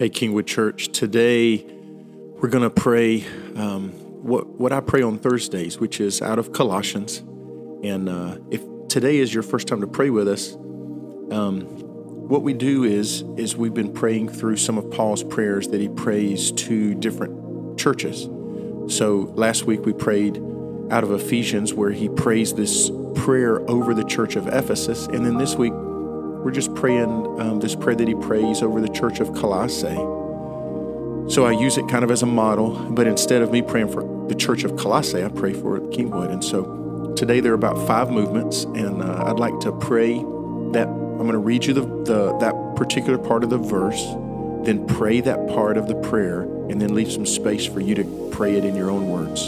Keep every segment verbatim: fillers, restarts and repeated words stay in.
Hey, Kingwood Church, today we're going to pray um, what, what I pray on Thursdays, which is out of Colossians. And uh, if today is your first time to pray with us, um, what we do is, is we've been praying through some of Paul's prayers that he prays to different churches. So last week we prayed out of Ephesians, where he prays this prayer over the church of Ephesus. And then this week, we're just praying um, this prayer that he prays over the church of Colossae. So I use it kind of as a model, but instead of me praying for the church of Colossae, I pray for Kingwood. And so today there are about five movements, and uh, I'd like to pray that I'm going to read you the, the that particular part of the verse, then pray that part of the prayer, and then leave some space for you to pray it in your own words.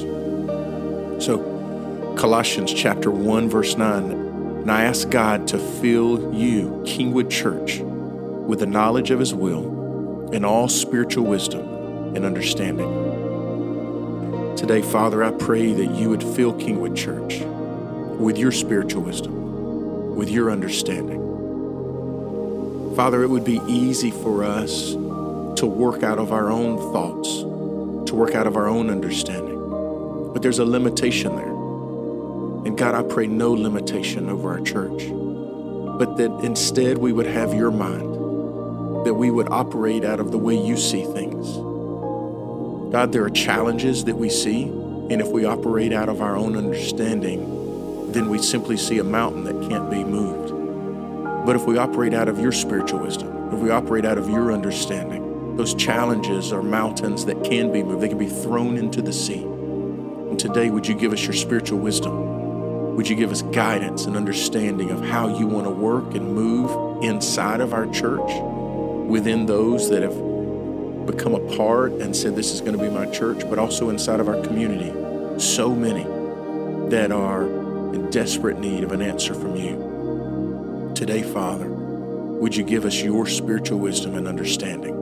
So Colossians chapter one, verse nine. And I ask God to fill you, Kingwood Church, with the knowledge of his will and all spiritual wisdom and understanding. Today, Father, I pray that you would fill Kingwood Church with your spiritual wisdom, with your understanding. Father, it would be easy for us to work out of our own thoughts, to work out of our own understanding. But there's a limitation there. And God, I pray no limitation over our church, but that instead we would have your mind, that we would operate out of the way you see things. God, there are challenges that we see, and if we operate out of our own understanding, then we simply see a mountain that can't be moved. But if we operate out of your spiritual wisdom, if we operate out of your understanding, those challenges are mountains that can be moved. They can be thrown into the sea. And today, would you give us your spiritual wisdom? Would you give us guidance and understanding of how you want to work and move inside of our church, within those that have become a part and said, this is going to be my church, but also inside of our community, so many that are in desperate need of an answer from you. Today, Father, would you give us your spiritual wisdom and understanding?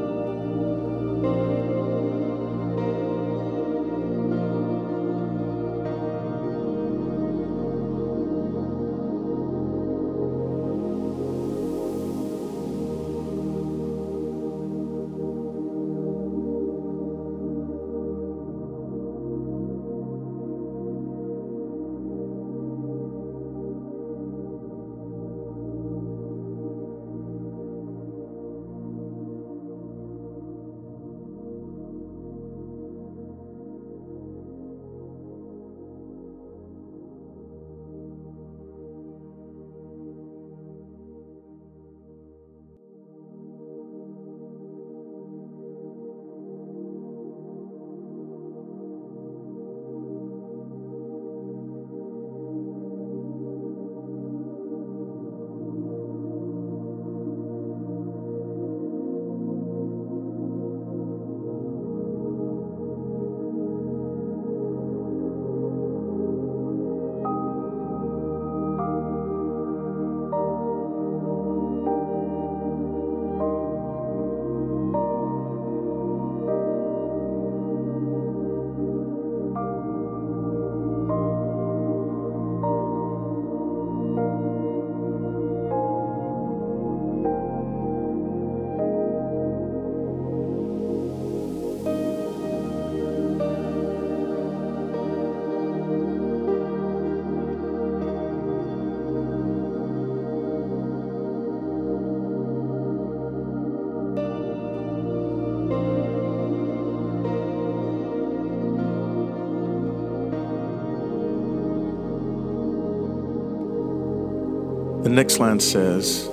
The next line says,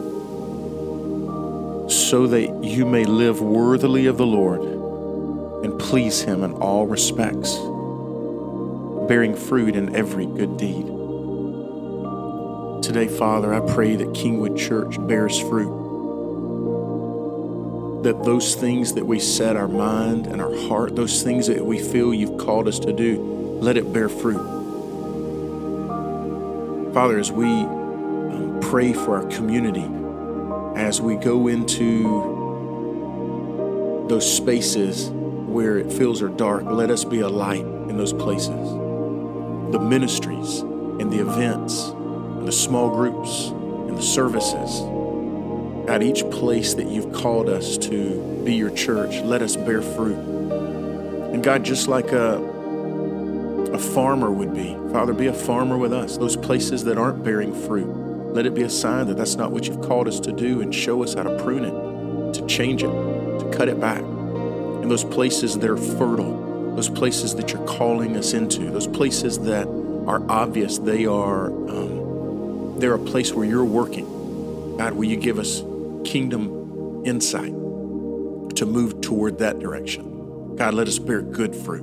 so that you may live worthily of the Lord and please him in all respects, bearing fruit in every good deed. Today, Father, I pray that Kingwood Church bears fruit, that those things that we set our mind and our heart, those things that we feel you've called us to do, let it bear fruit. Father, as we um, pray for our community, as we go into those spaces where it feels are dark, let us be a light in those places. The ministries and the events and the small groups and the services, God, each place that you've called us to be your church, let us bear fruit. And God, just like a, a farmer would be, Father, be a farmer with us. Those places that aren't bearing fruit, let it be a sign that that's not what you've called us to do, and show us how to prune it, to change it, to cut it back. And those places that are fertile, those places that you're calling us into, those places that are obvious, they are, um, they're a place where you're working. God, will you give us kingdom insight to move toward that direction? God, let us bear good fruit.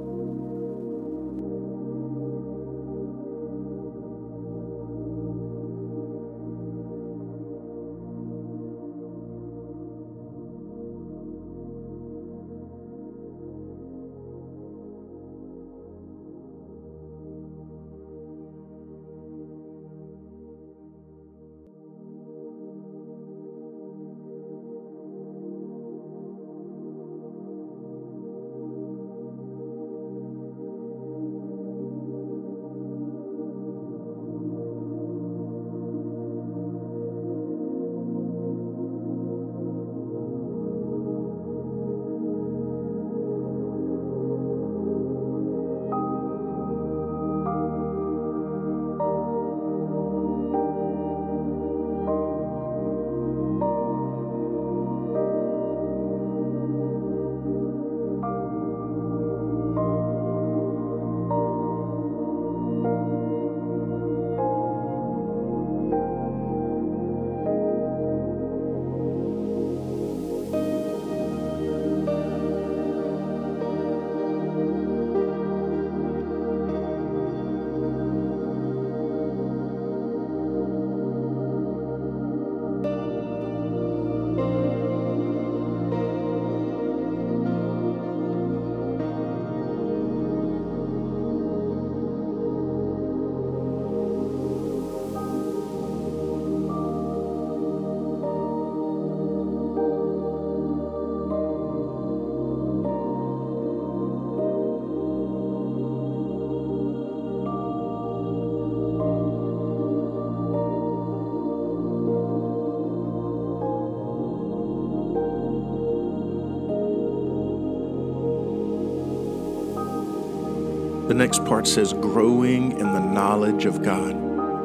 The next part says, growing in the knowledge of God.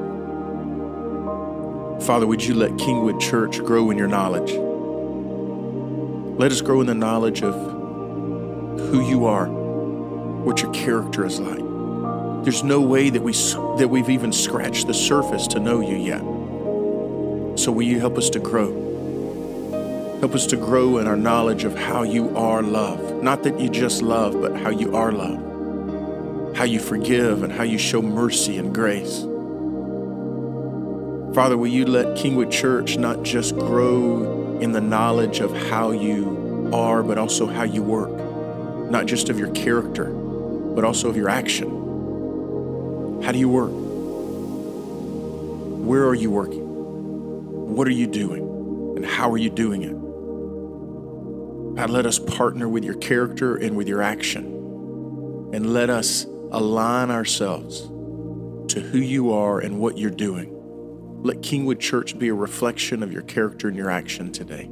Father, would you let Kingwood Church grow in your knowledge? Let us grow in the knowledge of who you are, what your character is like. There's no way that, we, that we've even scratched the surface to know you yet. So will you help us to grow? Help us to grow in our knowledge of how you are love. Not that you just love, but how you are love. How you forgive and how you show mercy and grace. Father, will you let Kingwood Church not just grow in the knowledge of how you are, but also how you work. Not just of your character, but also of your action. How do you work? Where are you working? What are you doing? And how are you doing it? God, let us partner with your character and with your action. And let us align ourselves to who you are and what you're doing. Let Kingwood Church be a reflection of your character and your action today.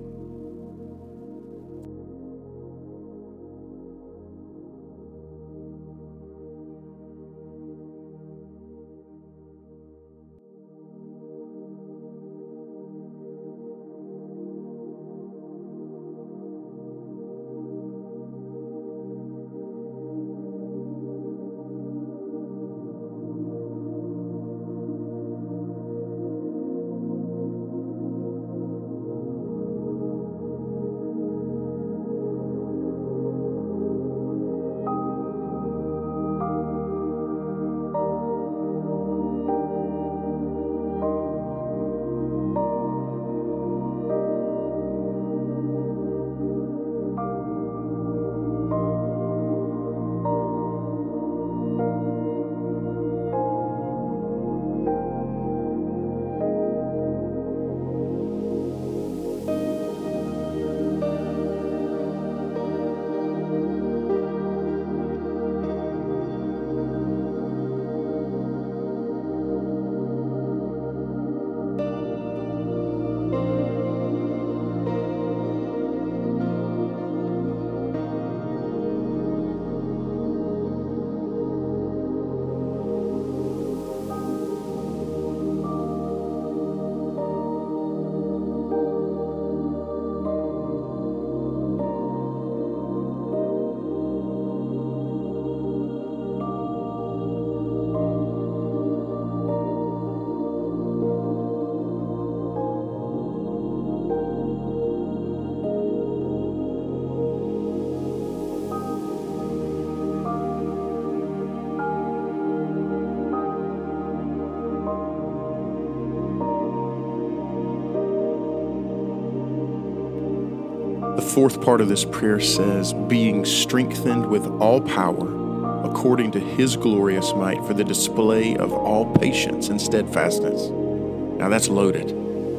fourth part of this prayer says, being strengthened with all power according to his glorious might for the display of all patience and steadfastness. Now that's loaded.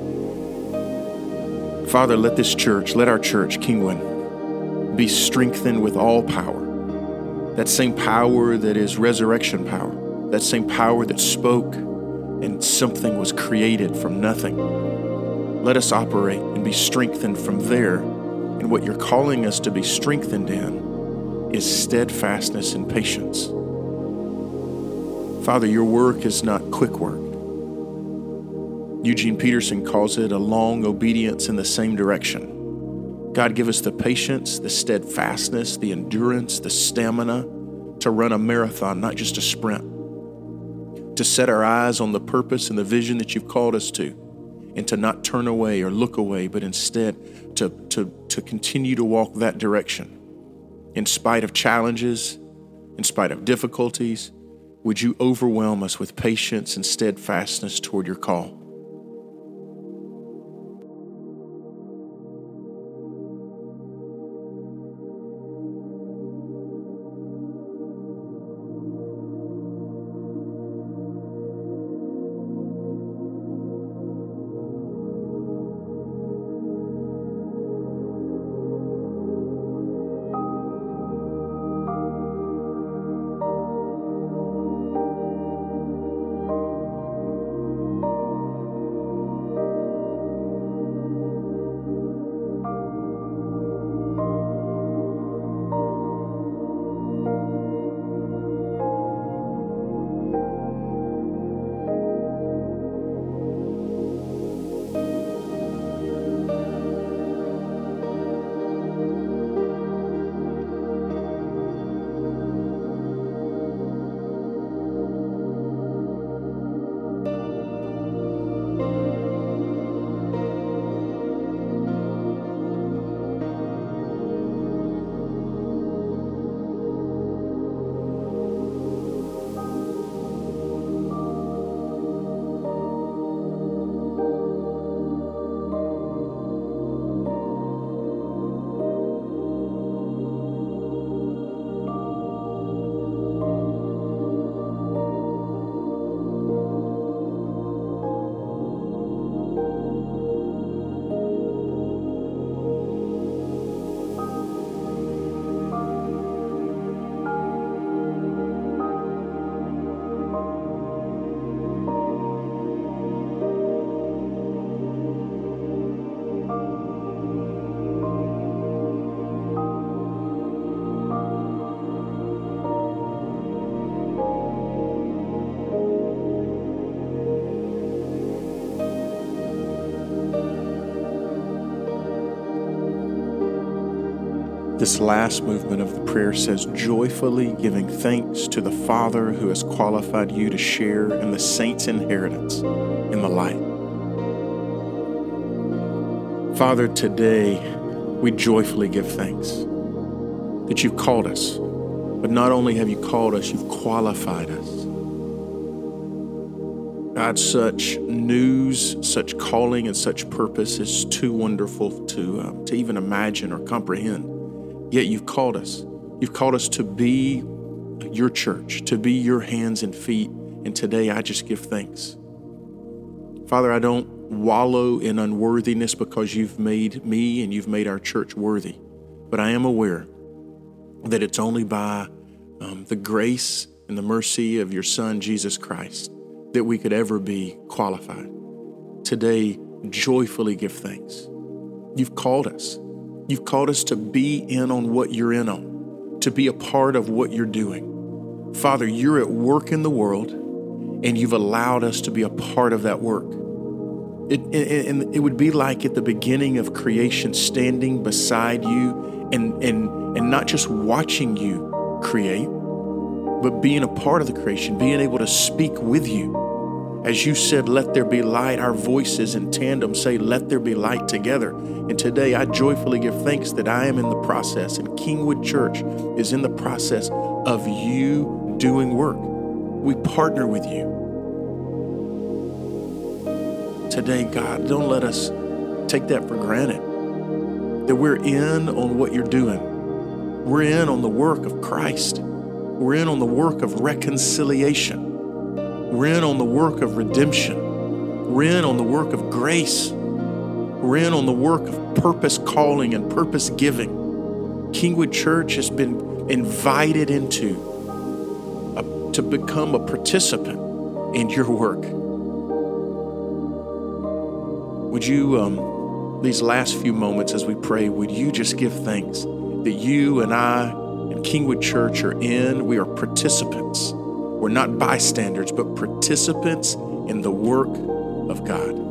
Father, let this church, let our church, Kingwood, be strengthened with all power. That same power that is resurrection power, that same power that spoke and something was created from nothing. Let us operate and be strengthened from there. And what you're calling us to be strengthened in is steadfastness and patience. Father, your work is not quick work. Eugene Peterson calls it a long obedience in the same direction. God, give us the patience, the steadfastness, the endurance, the stamina to run a marathon, not just a sprint. To set our eyes on the purpose and the vision that you've called us to, and to not turn away or look away, but instead to, to, to continue to walk that direction. In spite of challenges, in spite of difficulties, would you overwhelm us with patience and steadfastness toward your call? This last movement of the prayer says, joyfully giving thanks to the Father who has qualified you to share in the saints' inheritance in the light. Father, today we joyfully give thanks that you've called us, but not only have you called us, you've qualified us. God, such news, such calling, and such purpose is too wonderful to, uh, to even imagine or comprehend. Yet you've called us. You've called us to be your church, to be your hands and feet. And today I just give thanks. Father, I don't wallow in unworthiness because you've made me and you've made our church worthy. But I am aware that it's only by um, the grace and the mercy of your Son, Jesus Christ, that we could ever be qualified. Today, joyfully give thanks. You've called us. You've called us to be in on what you're in on, to be a part of what you're doing. Father, you're at work in the world, and you've allowed us to be a part of that work. It, and it would be like at the beginning of creation, standing beside you and, and, and not just watching you create, but being a part of the creation, being able to speak with you. As you said, let there be light, our voices in tandem say, let there be light together. And today I joyfully give thanks that I am in the process, and Kingwood Church is in the process of you doing work. We partner with you. Today, God, don't let us take that for granted. that we're in on what you're doing. We're in on the work of Christ. We're in on the work of reconciliation. We're in on the work of redemption. We're in on the work of grace. We're in on the work of purpose calling and purpose giving. Kingwood Church has been invited into a, to become a participant in your work. Would you, um, these last few moments as we pray, would you just give thanks that you and I and Kingwood Church are in, we are participants. We're not bystanders, but participants in the work of God.